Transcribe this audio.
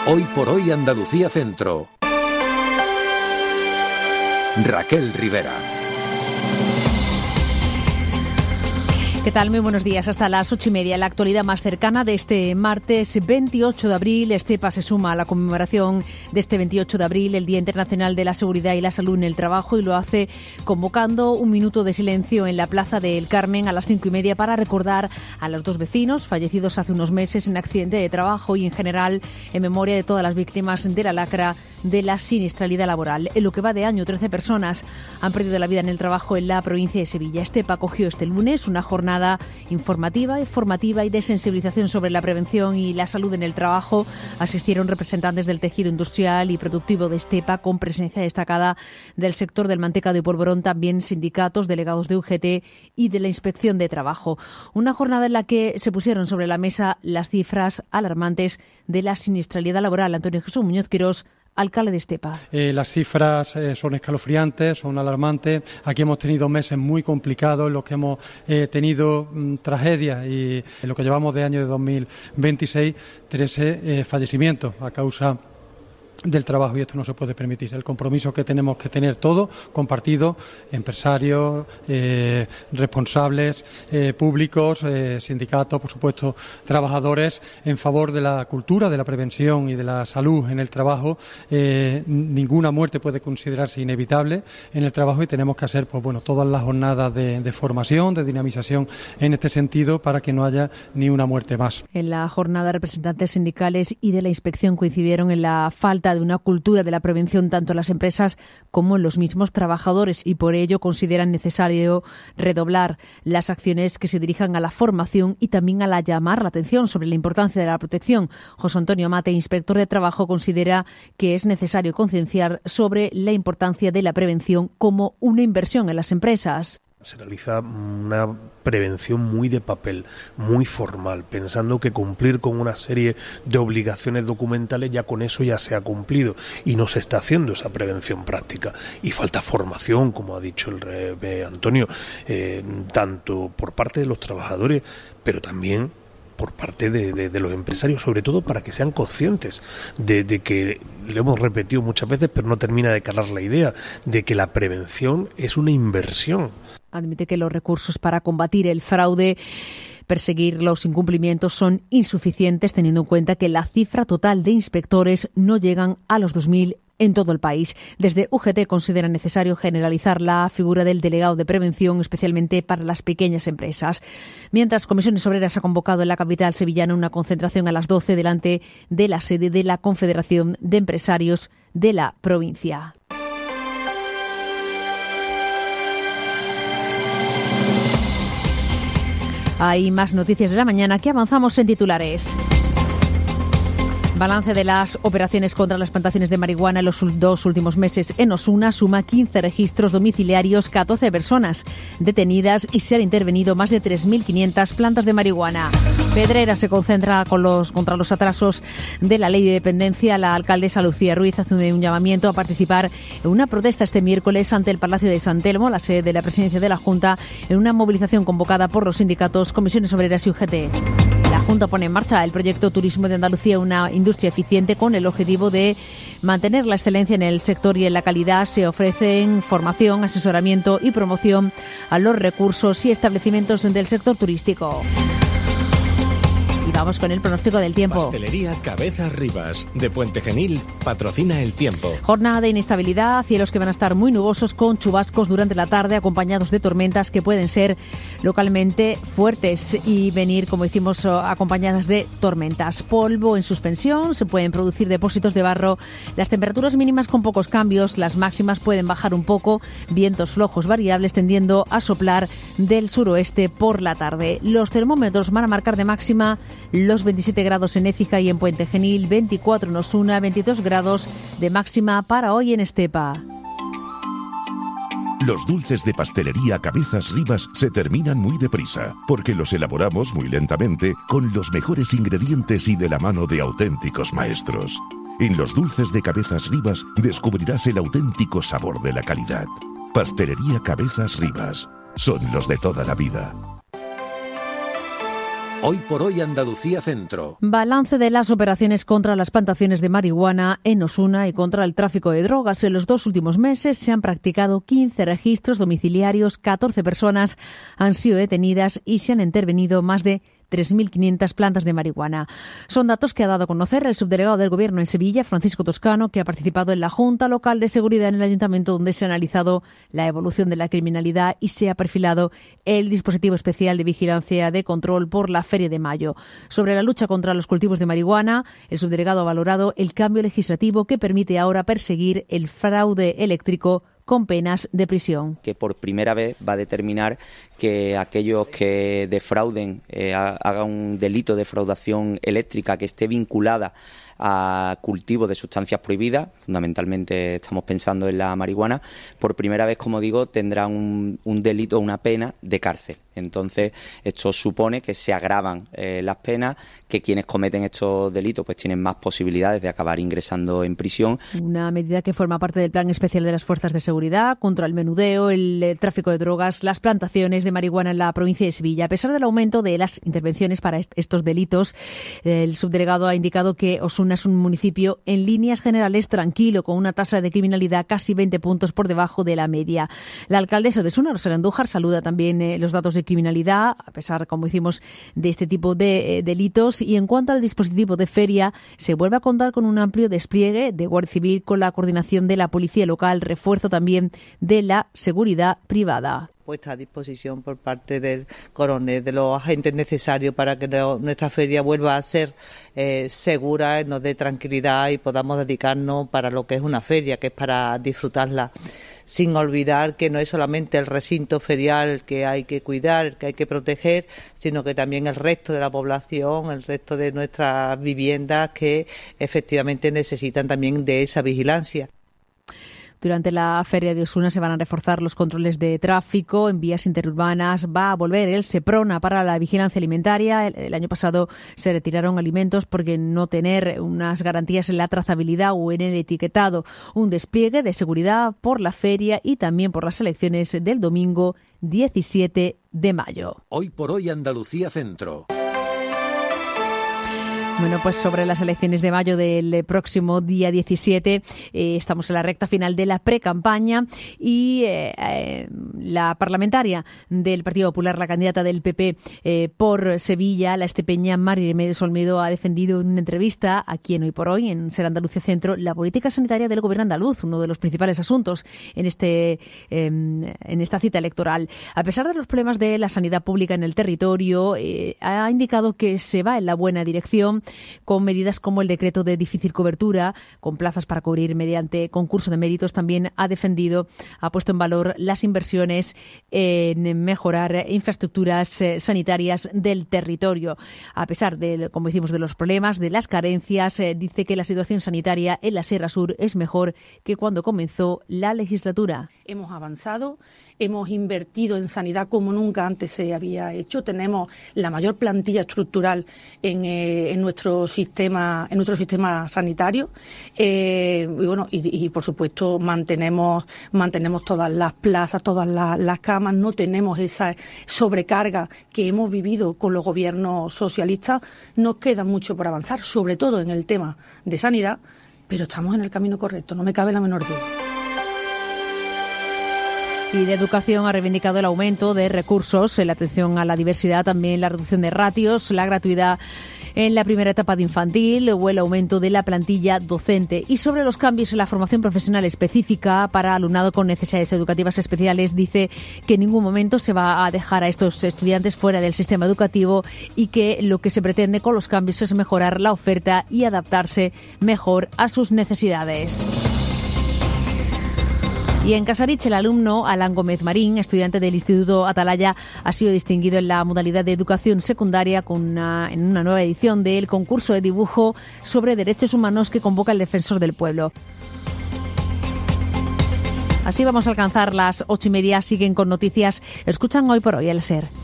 Hoy por hoy Andalucía Centro. Raquel Rivera. ¿Qué tal? Muy buenos días. Hasta las 8:30, la actualidad más cercana de este martes 28 de abril. Estepa se suma a la conmemoración de este 28 de abril, el Día Internacional de la Seguridad y la Salud en el Trabajo, y lo hace convocando un minuto de silencio en la Plaza del Carmen a las 5:30 para recordar a los 2 vecinos fallecidos hace unos meses en accidente de trabajo y, en general, en memoria de todas las víctimas de la lacra de la siniestralidad laboral. En lo que va de año, 13 personas han perdido la vida en el trabajo en la provincia de Sevilla. Estepa acogió este lunes una jornada informativa y formativa y de sensibilización sobre la prevención y la salud en el trabajo. Asistieron representantes del tejido industrial y productivo de Estepa, con presencia destacada del sector del mantecado y polvorón, también sindicatos, delegados de UGT y de la Inspección de Trabajo. Una jornada en la que se pusieron sobre la mesa las cifras alarmantes de la siniestralidad laboral. Antonio Jesús Muñoz Quirós, alcalde de Estepa. Las cifras son escalofriantes, son alarmantes. Aquí hemos tenido meses muy complicados en los que hemos tenido tragedias, y en lo que llevamos de año de 2026, 13 fallecimientos a causa del trabajo, y esto no se puede permitir. El compromiso que tenemos que tener todos, compartido, empresarios, responsables públicos, sindicatos, por supuesto, trabajadores, en favor de la cultura, de la prevención y de la salud en el trabajo. Ninguna muerte puede considerarse inevitable en el trabajo, y tenemos que hacer todas las jornadas de formación, de dinamización en este sentido, para que no haya ni una muerte más. En la jornada, representantes sindicales y de la inspección coincidieron en la falta de una cultura de la prevención tanto en las empresas como en los mismos trabajadores, y por ello consideran necesario redoblar las acciones que se dirijan a la formación y también a la llamar la atención sobre la importancia de la protección. José Antonio Mate, inspector de trabajo, considera que es necesario concienciar sobre la importancia de la prevención como una inversión en las empresas. Se realiza una prevención muy de papel, muy formal, pensando que cumplir con una serie de obligaciones documentales, ya con eso ya se ha cumplido, y no se está haciendo esa prevención práctica. Y falta formación, como ha dicho el Antonio, tanto por parte de los trabajadores, pero también por parte de los empresarios, sobre todo para que sean conscientes de que, lo hemos repetido muchas veces, pero no termina de calar la idea, de que la prevención es una inversión. Admite que los recursos para combatir el fraude, perseguir los incumplimientos, son insuficientes, teniendo en cuenta que la cifra total de inspectores no llegan a los 2.000 en todo el país. Desde UGT consideran necesario generalizar la figura del delegado de prevención, especialmente para las pequeñas empresas. Mientras, Comisiones Obreras ha convocado en la capital sevillana una concentración a las 12 delante de la sede de la Confederación de Empresarios de la provincia. Hay más noticias de la mañana que avanzamos en titulares. Balance de las operaciones contra las plantaciones de marihuana en los 2 últimos meses. En Osuna suma 15 registros domiciliarios, 14 personas detenidas y se han intervenido más de 3.500 plantas de marihuana. Pedrera se concentra contra los atrasos de la ley de dependencia. La alcaldesa Lucía Ruiz hace un llamamiento a participar en una protesta este miércoles ante el Palacio de San Telmo, la sede de la presidencia de la Junta, en una movilización convocada por los sindicatos, Comisiones Obreras y UGT. La Junta pone en marcha el proyecto Turismo de Andalucía, una industria eficiente, con el objetivo de mantener la excelencia en el sector y en la calidad. Se ofrecen formación, asesoramiento y promoción a los recursos y establecimientos del sector turístico. Y vamos con el pronóstico del tiempo. Pastelería Cabezas Rivas, de Puente Genil, patrocina el tiempo. Jornada de inestabilidad, cielos que van a estar muy nubosos, con chubascos durante la tarde, acompañados de tormentas que pueden ser localmente fuertes y venir, como decimos, acompañadas de tormentas. Polvo en suspensión, se pueden producir depósitos de barro. Las temperaturas mínimas con pocos cambios, las máximas pueden bajar un poco. Vientos flojos variables tendiendo a soplar del suroeste por la tarde. Los termómetros van a marcar de máxima los 27 grados en Écija y en Puente Genil, 24 en Osuna, 22 grados de máxima para hoy en Estepa. Los dulces de Pastelería Cabezas Rivas se terminan muy deprisa, porque los elaboramos muy lentamente, con los mejores ingredientes y de la mano de auténticos maestros. En los dulces de Cabezas Rivas descubrirás el auténtico sabor de la calidad. Pastelería Cabezas Rivas, son los de toda la vida. Hoy por hoy Andalucía Centro. Balance de las operaciones contra las plantaciones de marihuana en Osuna y contra el tráfico de drogas. En los 2 últimos meses se han practicado 15 registros domiciliarios, 14 personas han sido detenidas y se han intervenido más de 3.500 plantas de marihuana. Son datos que ha dado a conocer el subdelegado del Gobierno en Sevilla, Francisco Toscano, que ha participado en la Junta Local de Seguridad en el Ayuntamiento, donde se ha analizado la evolución de la criminalidad y se ha perfilado el dispositivo especial de vigilancia de control por la Feria de Mayo. Sobre la lucha contra los cultivos de marihuana, el subdelegado ha valorado el cambio legislativo que permite ahora perseguir el fraude eléctrico con penas de prisión. Que por primera vez va a determinar que aquellos que defrauden, hagan un delito de defraudación eléctrica que esté vinculada a cultivo de sustancias prohibidas, fundamentalmente estamos pensando en la marihuana, por primera vez, como digo, tendrán un delito, una pena de cárcel. Entonces, esto supone que se agravan las penas, que quienes cometen estos delitos pues tienen más posibilidades de acabar ingresando en prisión. Una medida que forma parte del Plan Especial de las Fuerzas de Seguridad contra el menudeo, el tráfico de drogas, las plantaciones de marihuana en la provincia de Sevilla. A pesar del aumento de las intervenciones para estos delitos, el subdelegado ha indicado que Osuna es un municipio en líneas generales tranquilo, con una tasa de criminalidad casi 20 puntos por debajo de la media. La alcaldesa de Osuna, Rosario Andújar, saluda también los datos de criminalidad, a pesar, como decimos, de este tipo de delitos. Y en cuanto al dispositivo de feria, se vuelve a contar con un amplio despliegue de Guardia Civil con la coordinación de la Policía Local, refuerzo también de la seguridad privada. Puesta a disposición por parte del coronel de los agentes necesarios para que nuestra feria vuelva a ser segura, nos dé tranquilidad y podamos dedicarnos para lo que es una feria, que es para disfrutarla. Sin olvidar que no es solamente el recinto ferial que hay que cuidar, que hay que proteger, sino que también el resto de la población, el resto de nuestras viviendas que efectivamente necesitan también de esa vigilancia. Durante la Feria de Osuna se van a reforzar los controles de tráfico en vías interurbanas. Va a volver el Seprona para la vigilancia alimentaria. El año pasado se retiraron alimentos porque no tener unas garantías en la trazabilidad o en el etiquetado. Un despliegue de seguridad por la feria y también por las elecciones del domingo 17 de mayo. Hoy por hoy Andalucía Centro. Bueno, pues sobre las elecciones de mayo del próximo día 17, estamos en la recta final de la precampaña y la parlamentaria del Partido Popular, la candidata del PP por Sevilla, la estepeña Mari Remedios Olmedo, ha defendido en una entrevista aquí en Hoy por Hoy, en Ser Andalucía Centro, la política sanitaria del Gobierno andaluz, uno de los principales asuntos en esta cita electoral. A pesar de los problemas de la sanidad pública en el territorio, ha indicado que se va en la buena dirección, con medidas como el decreto de difícil cobertura, con plazas para cubrir mediante concurso de méritos. También ha puesto en valor las inversiones en mejorar infraestructuras sanitarias del territorio. A pesar de, como decimos, de los problemas, de las carencias, dice que la situación sanitaria en la Sierra Sur es mejor que cuando comenzó la legislatura. Hemos avanzado, hemos invertido en sanidad como nunca antes se había hecho. Tenemos la mayor plantilla estructural en nuestro sistema sanitario. Y por supuesto mantenemos todas las plazas, todas las camas. No tenemos esa sobrecarga que hemos vivido con los gobiernos socialistas. Nos queda mucho por avanzar, sobre todo en el tema de sanidad, pero estamos en el camino correcto, no me cabe la menor duda. Y de Educación ha reivindicado el aumento de recursos, la atención a la diversidad, también la reducción de ratios, la gratuidad en la primera etapa de infantil o el aumento de la plantilla docente. Y sobre los cambios en la formación profesional específica para alumnado con necesidades educativas especiales, dice que en ningún momento se va a dejar a estos estudiantes fuera del sistema educativo y que lo que se pretende con los cambios es mejorar la oferta y adaptarse mejor a sus necesidades. Y en Casarich, el alumno Alan Gómez Marín, estudiante del Instituto Atalaya, ha sido distinguido en la modalidad de educación secundaria en una nueva edición del concurso de dibujo sobre derechos humanos que convoca el Defensor del Pueblo. Así vamos a alcanzar las 8:30. Siguen con noticias. Escuchan Hoy por Hoy el SER.